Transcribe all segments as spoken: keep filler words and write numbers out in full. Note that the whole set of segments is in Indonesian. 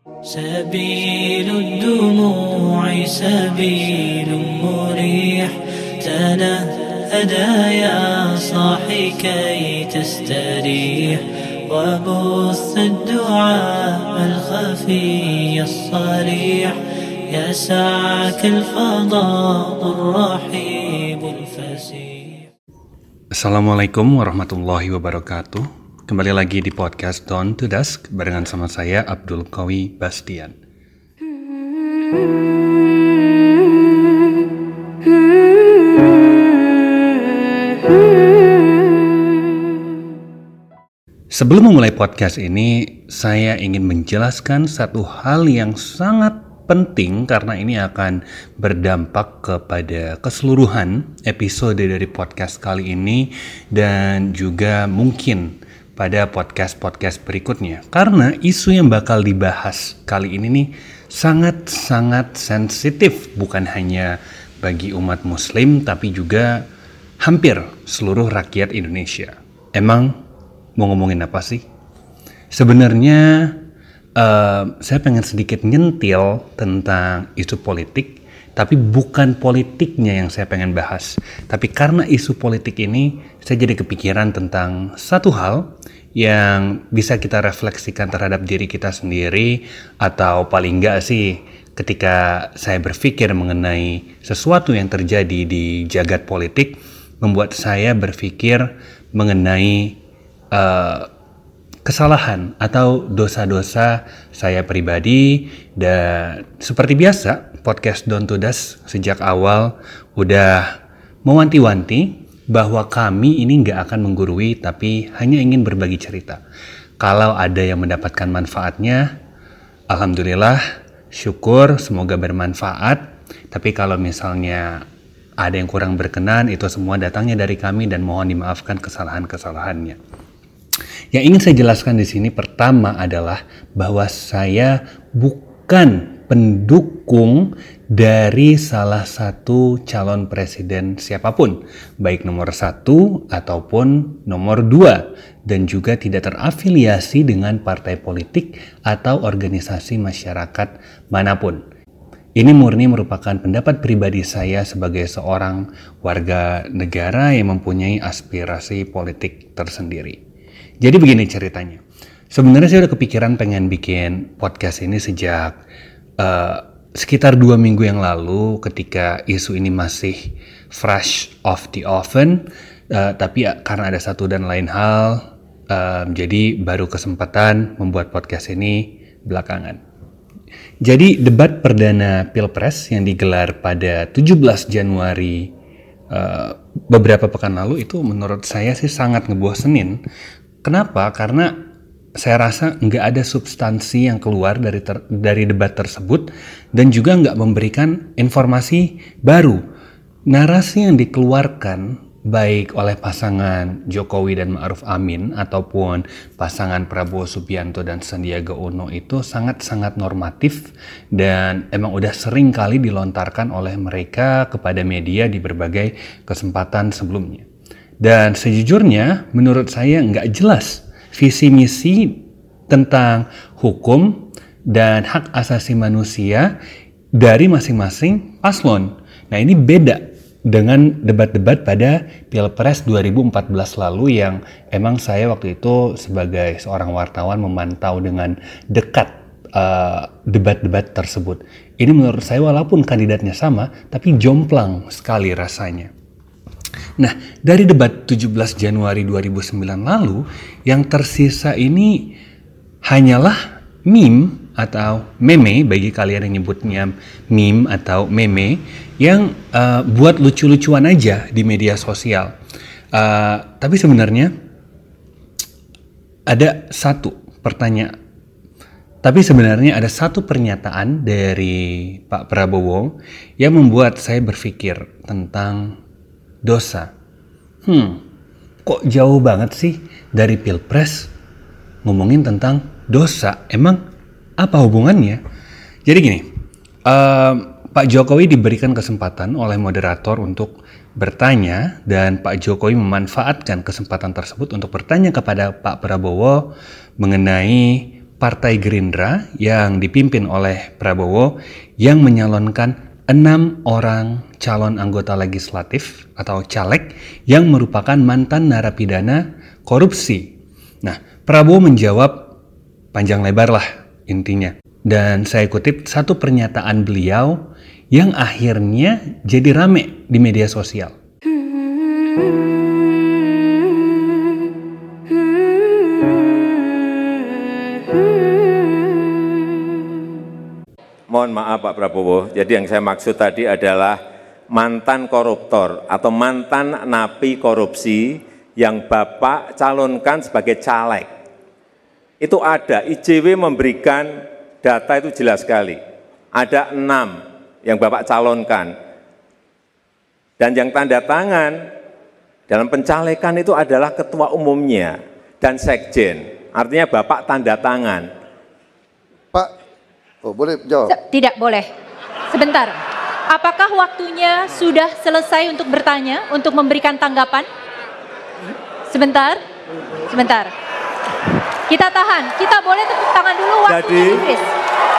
سبيل الدموع سبيل مريح تنهدى يا صاحي كي تستريح وبث الدعاء الخفي الصريح يسعك الفضاء الرحيب الفسيح. Assalamualaikum warahmatullahi wabarakatuh. Kembali lagi di podcast Dawn to Dusk barengan sama saya Abdul Qawi Bastian. Sebelum memulai podcast ini, saya ingin menjelaskan satu hal yang sangat penting karena ini akan berdampak kepada keseluruhan episode dari podcast kali ini dan juga mungkin pada podcast-podcast berikutnya. Karena isu yang bakal dibahas kali ini nih sangat-sangat sensitif, bukan hanya bagi umat muslim tapi juga hampir seluruh rakyat Indonesia. Emang mau ngomongin apa sih? Sebenarnya uh, saya pengen sedikit nyentil tentang isu politik, tapi bukan politiknya yang saya pengen bahas. Tapi karena isu politik ini, saya jadi kepikiran tentang satu hal yang bisa kita refleksikan terhadap diri kita sendiri, atau paling enggak sih ketika saya berpikir mengenai sesuatu yang terjadi di jagat politik, membuat saya berpikir mengenai uh, kesalahan atau dosa-dosa saya pribadi. Dan seperti biasa, podcast Dawn to Dusk sejak awal udah mewanti-wanti bahwa kami ini gak akan menggurui tapi hanya ingin berbagi cerita. Kalau ada yang mendapatkan manfaatnya, alhamdulillah, syukur, semoga bermanfaat. Tapi kalau misalnya ada yang kurang berkenan, itu semua datangnya dari kami dan mohon dimaafkan kesalahan-kesalahannya. Yang ingin saya jelaskan di sini pertama adalah bahwa saya bukan pendukung dari salah satu calon presiden siapapun, baik nomor satu ataupun nomor dua, dan juga tidak terafiliasi dengan partai politik atau organisasi masyarakat manapun. Ini murni merupakan pendapat pribadi saya sebagai seorang warga negara yang mempunyai aspirasi politik tersendiri. Jadi begini ceritanya. Sebenarnya saya udah kepikiran pengen bikin podcast ini sejak uh, sekitar dua minggu yang lalu ketika isu ini masih fresh off the oven. Uh, tapi uh, karena ada satu dan lain hal, uh, jadi baru kesempatan membuat podcast ini belakangan. Jadi debat perdana Pilpres yang digelar pada tujuh belas Januari uh, beberapa pekan lalu itu menurut saya sih sangat ngebosenin. Kenapa? Karena saya rasa nggak ada substansi yang keluar dari ter, dari debat tersebut dan juga nggak memberikan informasi baru. Narasi yang dikeluarkan baik oleh pasangan Jokowi dan Ma'ruf Amin ataupun pasangan Prabowo Subianto dan Sandiaga Uno itu sangat-sangat normatif dan emang udah sering kali dilontarkan oleh mereka kepada media di berbagai kesempatan sebelumnya. Dan sejujurnya menurut saya nggak jelas visi misi tentang hukum dan hak asasi manusia dari masing-masing paslon. Nah ini beda dengan debat-debat pada Pilpres dua ribu empat belas lalu yang emang saya waktu itu sebagai seorang wartawan memantau dengan dekat uh, debat-debat tersebut. Ini menurut saya walaupun kandidatnya sama, tapi jomplang sekali rasanya. Nah, dari debat tujuh belas Januari dua ribu sembilan lalu, yang tersisa ini hanyalah meme atau meme, bagi kalian yang nyebutnya meme atau meme, yang uh, buat lucu-lucuan aja di media sosial. Uh, tapi sebenarnya ada satu pertanyaan. Tapi sebenarnya ada satu pernyataan dari Pak Prabowo yang membuat saya berpikir tentang dosa. Hmm, kok jauh banget sih dari Pilpres ngomongin tentang dosa? Emang apa hubungannya? Jadi gini, uh, Pak Jokowi diberikan kesempatan oleh moderator untuk bertanya dan Pak Jokowi memanfaatkan kesempatan tersebut untuk bertanya kepada Pak Prabowo mengenai Partai Gerindra yang dipimpin oleh Prabowo yang menyalonkan enam orang calon anggota legislatif atau caleg yang merupakan mantan narapidana korupsi. Nah, Prabowo menjawab panjang lebar lah intinya. Dan saya kutip satu pernyataan beliau yang akhirnya jadi rame di media sosial. Mohon maaf Pak Prabowo, jadi yang saya maksud tadi adalah mantan koruptor atau mantan napi korupsi yang Bapak calonkan sebagai caleg. Itu ada, I J W memberikan data itu jelas sekali. Ada enam yang Bapak calonkan. Dan yang tanda tangan dalam pencalekan itu adalah ketua umumnya dan sekjen. Artinya Bapak tanda tangan. Pak, oh, boleh jawab? Tidak boleh. Sebentar. Apakah waktunya sudah selesai untuk bertanya, untuk memberikan tanggapan? Sebentar. Sebentar. Kita tahan. Kita boleh tepuk tangan dulu, waktunya Jadi, di freeze.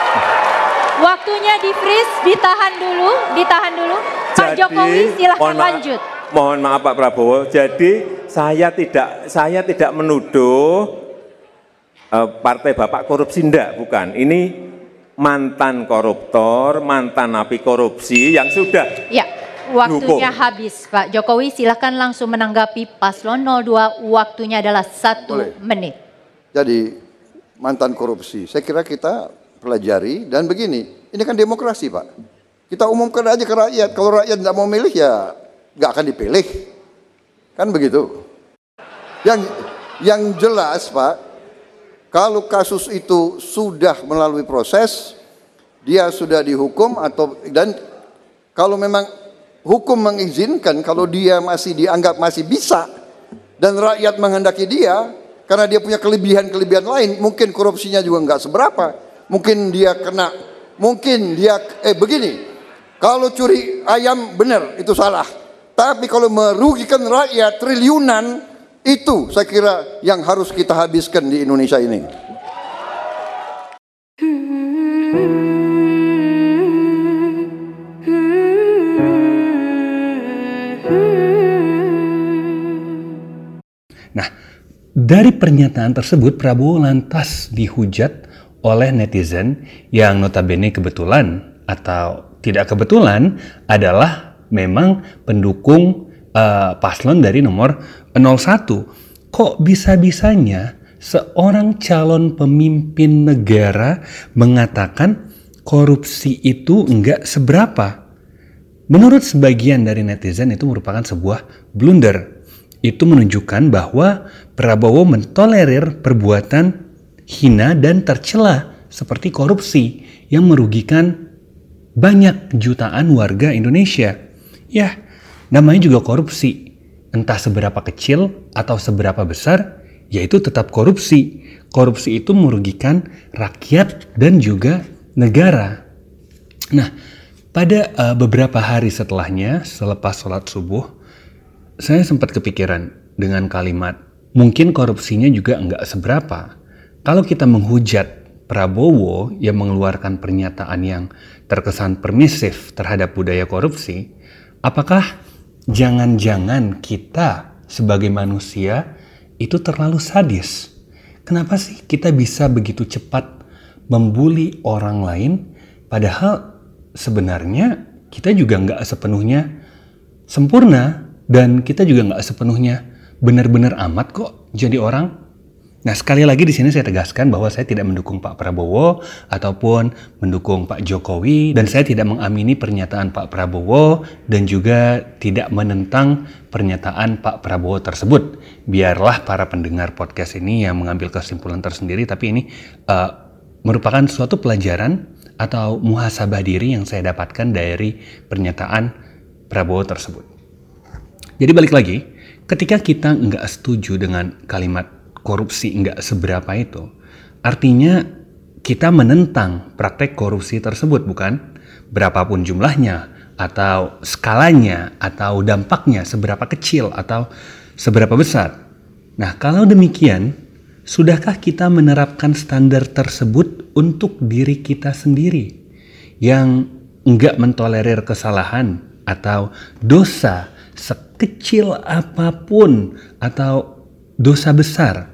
Waktunya di freeze, ditahan dulu, ditahan dulu. Pak Jadi, Jokowi silahkan mohon maaf, lanjut. Mohon maaf Pak Prabowo, jadi saya tidak saya tidak menuduh uh, partai Bapak korupsi, enggak, bukan. Ini mantan koruptor, mantan napi korupsi yang sudah Ya, waktunya dihukum. habis Pak Jokowi, silahkan langsung menanggapi paslon nol dua, waktunya adalah satu Boleh. menit. Jadi mantan korupsi, saya kira kita pelajari dan begini, ini kan demokrasi Pak. Kita umumkan aja ke rakyat, kalau rakyat tidak mau milih ya nggak akan dipilih. Kan begitu. Yang yang jelas Pak, kalau kasus itu sudah melalui proses, dia sudah dihukum atau dan kalau memang hukum mengizinkan, kalau dia masih dianggap masih bisa dan rakyat menghendaki dia karena dia punya kelebihan-kelebihan lain, mungkin korupsinya juga nggak seberapa, mungkin dia kena, mungkin dia eh begini, kalau curi ayam benar itu salah, tapi kalau merugikan rakyat triliunan, itu saya kira yang harus kita habiskan di Indonesia ini. Nah, dari pernyataan tersebut Prabowo lantas dihujat oleh netizen yang notabene kebetulan atau tidak kebetulan adalah memang pendukung uh, paslon dari nomor nol satu. Kok bisa-bisanya seorang calon pemimpin negara mengatakan korupsi itu enggak seberapa? Menurut sebagian dari netizen itu merupakan sebuah blunder. Itu menunjukkan bahwa Prabowo mentolerir perbuatan hina dan tercela seperti korupsi yang merugikan banyak jutaan warga Indonesia. Ya, namanya juga korupsi. Entah seberapa kecil atau seberapa besar, yaitu tetap korupsi. Korupsi itu merugikan rakyat dan juga negara. Nah, pada uh, beberapa hari setelahnya, selepas sholat subuh, saya sempat kepikiran dengan kalimat, mungkin korupsinya juga enggak seberapa. Kalau kita menghujat Prabowo yang mengeluarkan pernyataan yang terkesan permisif terhadap budaya korupsi, apakah jangan-jangan kita sebagai manusia itu terlalu sadis? Kenapa sih kita bisa begitu cepat membuli orang lain, padahal sebenarnya kita juga enggak sepenuhnya sempurna, dan kita juga nggak sepenuhnya benar-benar amat kok jadi orang. Nah, sekali lagi di sini saya tegaskan bahwa saya tidak mendukung Pak Prabowo ataupun mendukung Pak Jokowi, dan saya tidak mengamini pernyataan Pak Prabowo dan juga tidak menentang pernyataan Pak Prabowo tersebut. Biarlah para pendengar podcast ini yang mengambil kesimpulan tersendiri, tapi ini uh, merupakan suatu pelajaran atau muhasabah diri yang saya dapatkan dari pernyataan Prabowo tersebut. Jadi balik lagi, ketika kita nggak setuju dengan kalimat korupsi nggak seberapa itu, artinya kita menentang praktek korupsi tersebut, bukan? Berapapun jumlahnya, atau skalanya, atau dampaknya, seberapa kecil, atau seberapa besar. Nah, kalau demikian, Sudahkah kita menerapkan standar tersebut untuk diri kita sendiri yang enggak mentolerir kesalahan atau dosa sekecil apapun atau dosa besar?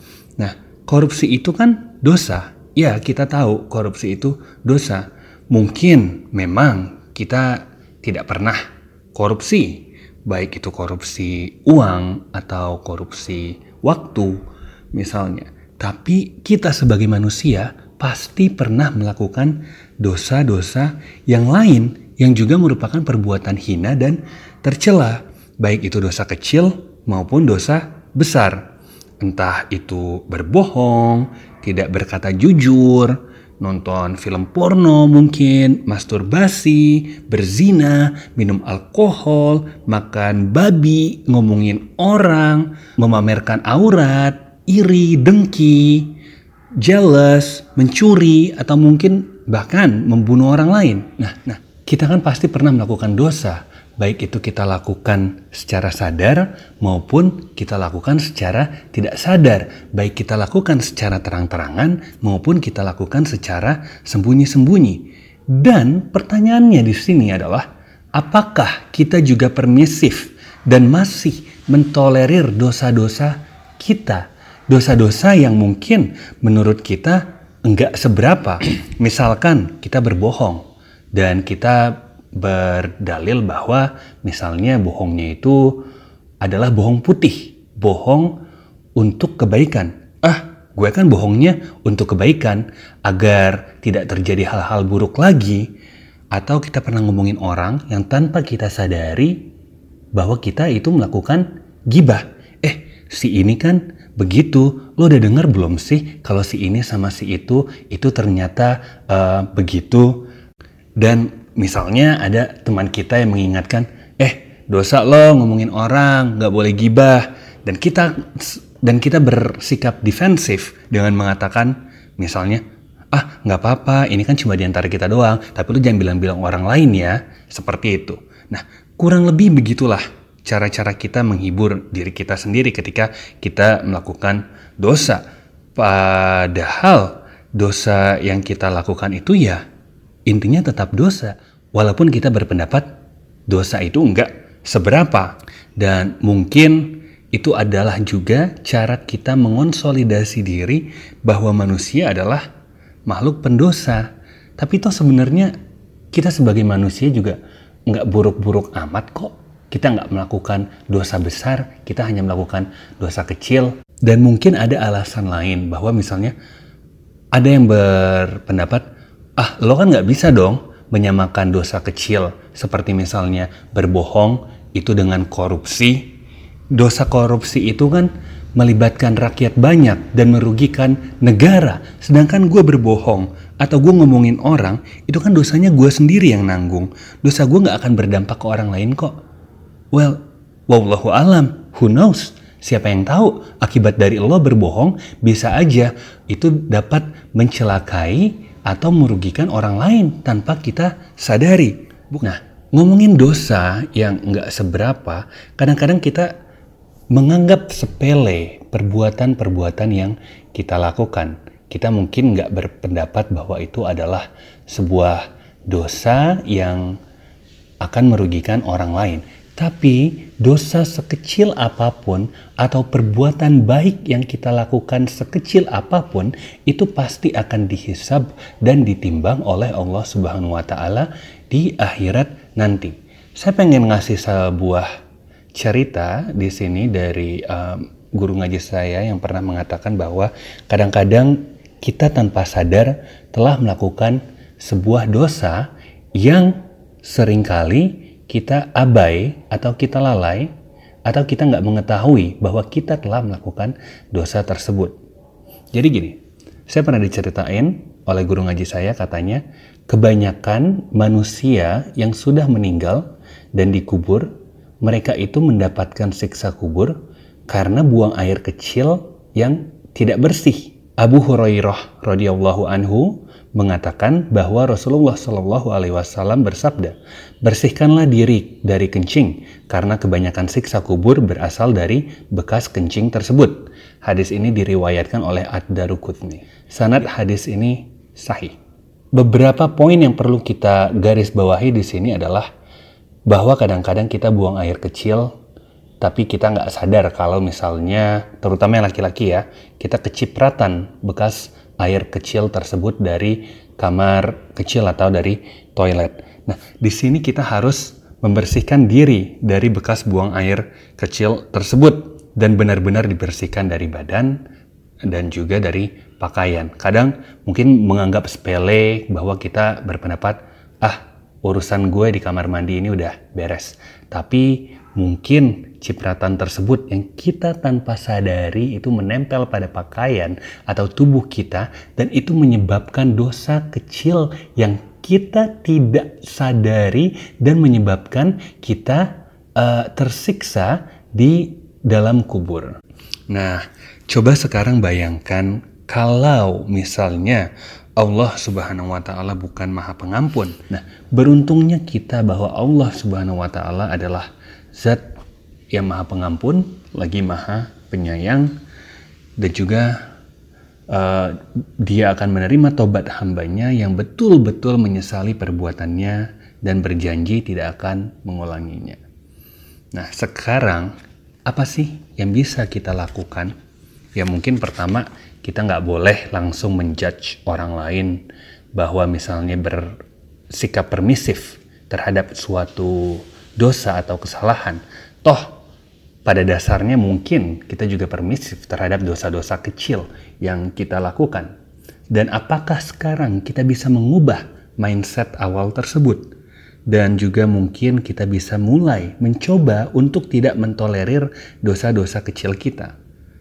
Nah, korupsi itu kan dosa. Ya, kita tahu korupsi itu dosa. Mungkin memang kita tidak pernah korupsi, baik itu korupsi uang atau korupsi waktu misalnya. Tapi kita sebagai manusia pasti pernah melakukan dosa-dosa yang lain yang juga merupakan perbuatan hina dan tercela, baik itu dosa kecil maupun dosa besar. Entah itu berbohong, tidak berkata jujur, nonton film porno mungkin, masturbasi, berzina, minum alkohol, makan babi, ngomongin orang, memamerkan aurat, iri, dengki, jealous, mencuri, atau mungkin bahkan membunuh orang lain. Nah, nah, kita kan pasti pernah melakukan dosa, baik itu kita lakukan secara sadar maupun kita lakukan secara tidak sadar, baik kita lakukan secara terang-terangan maupun kita lakukan secara sembunyi-sembunyi. Dan pertanyaannya di sini adalah, apakah kita juga permisif dan masih mentolerir dosa-dosa kita? Dosa-dosa yang mungkin menurut kita enggak seberapa. Misalkan kita berbohong dan kita berdalil bahwa misalnya bohongnya itu adalah bohong putih, bohong untuk kebaikan. Ah, gue kan bohongnya untuk kebaikan agar tidak terjadi hal-hal buruk lagi. Atau kita pernah ngomongin orang yang tanpa kita sadari bahwa kita itu melakukan gibah. Eh, si ini kan begitu, lo udah denger belum sih kalau si ini sama si itu itu ternyata uh, begitu. Dan misalnya ada teman kita yang mengingatkan, eh dosa lo ngomongin orang, gak boleh gibah. Dan kita dan kita bersikap defensif dengan mengatakan misalnya, ah gak apa-apa, ini kan cuma diantara kita doang, tapi lo jangan bilang-bilang orang lain ya, seperti itu. Nah, kurang lebih begitulah cara-cara kita menghibur diri kita sendiri ketika kita melakukan dosa. Padahal dosa yang kita lakukan itu ya intinya tetap dosa. Walaupun kita berpendapat dosa itu enggak seberapa. Dan mungkin itu adalah juga cara kita mengonsolidasi diri bahwa manusia adalah makhluk pendosa. Tapi toh sebenarnya kita sebagai manusia juga enggak buruk-buruk amat kok. Kita nggak melakukan dosa besar, kita hanya melakukan dosa kecil. Dan mungkin ada alasan lain bahwa misalnya ada yang berpendapat, ah lo kan nggak bisa dong menyamakan dosa kecil seperti misalnya berbohong itu dengan korupsi. Dosa korupsi itu kan melibatkan rakyat banyak dan merugikan negara. Sedangkan gue berbohong atau gue ngomongin orang, itu kan dosanya gue sendiri yang nanggung. Dosa gue nggak akan berdampak ke orang lain kok. Well, wallahu alam, who knows? Siapa yang tahu akibat dari lo berbohong bisa aja itu dapat mencelakai atau merugikan orang lain tanpa kita sadari. Nah, ngomongin dosa yang nggak seberapa, kadang-kadang kita menganggap sepele perbuatan-perbuatan yang kita lakukan. Kita mungkin nggak berpendapat bahwa itu adalah sebuah dosa yang akan merugikan orang lain. Tapi dosa sekecil apapun atau perbuatan baik yang kita lakukan sekecil apapun itu pasti akan dihisab dan ditimbang oleh Allah Subhanahu wa taala di akhirat nanti. Saya pengen ngasih sebuah cerita di sini dari um, guru ngaji saya yang pernah mengatakan bahwa kadang-kadang kita tanpa sadar telah melakukan sebuah dosa yang seringkali kita abai atau kita lalai atau kita nggak mengetahui bahwa kita telah melakukan dosa tersebut. Jadi gini, saya pernah diceritain oleh guru ngaji saya, katanya kebanyakan manusia yang sudah meninggal dan dikubur, mereka itu mendapatkan siksa kubur karena buang air kecil yang tidak bersih. Abu Hurairah radhiyallahu anhu mengatakan bahwa Rasulullah Shallallahu Alaihi Wasallam bersabda, bersihkanlah diri dari kencing karena kebanyakan siksa kubur berasal dari bekas kencing tersebut. Hadis ini diriwayatkan oleh Ad-Daruqutni. Sanad hadis ini sahih. Beberapa poin yang perlu kita garis bawahi di sini adalah bahwa kadang-kadang kita buang air kecil, tapi kita nggak sadar kalau misalnya, terutama yang laki-laki ya, kita kecipratan bekas air kecil tersebut dari kamar kecil atau dari toilet. Nah, di sini kita harus membersihkan diri dari bekas buang air kecil tersebut dan benar-benar dibersihkan dari badan dan juga dari pakaian. Kadang mungkin menganggap sepele bahwa kita berpendapat, ah urusan gue di kamar mandi ini udah beres. Tapi mungkin cipratan tersebut yang kita tanpa sadari itu menempel pada pakaian atau tubuh kita dan itu menyebabkan dosa kecil yang kita tidak sadari dan menyebabkan kita uh, tersiksa di dalam kubur. Nah, coba sekarang bayangkan kalau misalnya Allah Subhanahu wa Ta'ala bukan Maha Pengampun. Nah, beruntungnya kita bahwa Allah Subhanahu wa Ta'ala adalah Zat yang Maha Pengampun, lagi Maha Penyayang, dan juga uh, Dia akan menerima tobat hambanya yang betul-betul menyesali perbuatannya dan berjanji tidak akan mengulanginya. Nah, sekarang apa sih yang bisa kita lakukan? Ya mungkin pertama, kita nggak boleh langsung menjudge orang lain bahwa misalnya bersikap permisif terhadap suatu dosa atau kesalahan. Toh pada dasarnya mungkin kita juga permisif terhadap dosa-dosa kecil yang kita lakukan. Dan apakah sekarang kita bisa mengubah mindset awal tersebut? Dan juga mungkin kita bisa mulai mencoba untuk tidak mentolerir dosa-dosa kecil kita.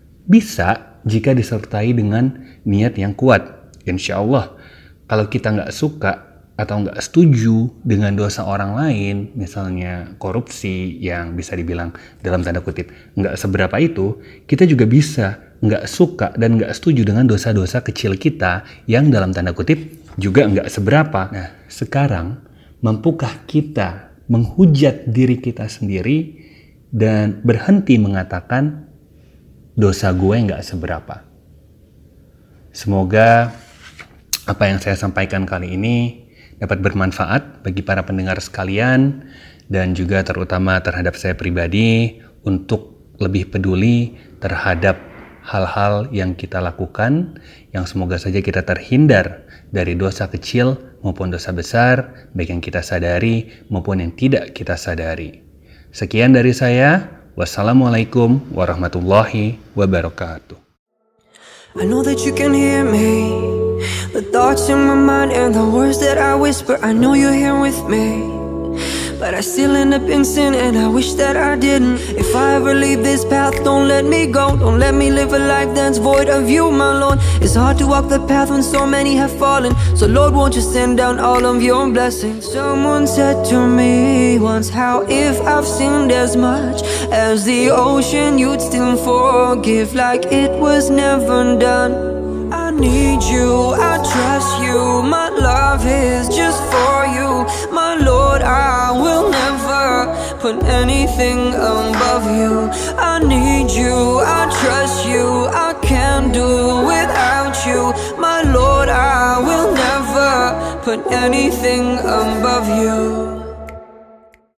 Bisa jika disertai dengan niat yang kuat. Insya Allah, kalau kita nggak suka atau nggak setuju dengan dosa orang lain, misalnya korupsi yang bisa dibilang dalam tanda kutip nggak seberapa itu, kita juga bisa nggak suka dan nggak setuju dengan dosa-dosa kecil kita yang dalam tanda kutip juga nggak seberapa. Nah, sekarang mampukah kita menghujat diri kita sendiri dan berhenti mengatakan dosa gue nggak seberapa? Semoga apa yang saya sampaikan kali ini dapat bermanfaat bagi para pendengar sekalian dan juga terutama terhadap saya pribadi untuk lebih peduli terhadap hal-hal yang kita lakukan, yang semoga saja kita terhindar dari dosa kecil maupun dosa besar, baik yang kita sadari maupun yang tidak kita sadari. Sekian dari saya. Wassalamualaikum warahmatullahi wabarakatuh. I know that you can hear me, the thoughts in my mind and the words that I whisper. I know you're here with me, but I still end up in sin and I wish that I didn't. If I ever leave this path, don't let me go. Don't let me live a life that's void of you, my Lord. It's hard to walk the path when so many have fallen. So Lord, won't you send down all of your blessings? Someone said to me once, how if I've sinned as much as the ocean, you'd still forgive like it was never done. I need you, I trust you, my love is just for you. My Lord, I will never put anything above you. I need you, I trust you, I can't do without you. My Lord, I will never put anything above you.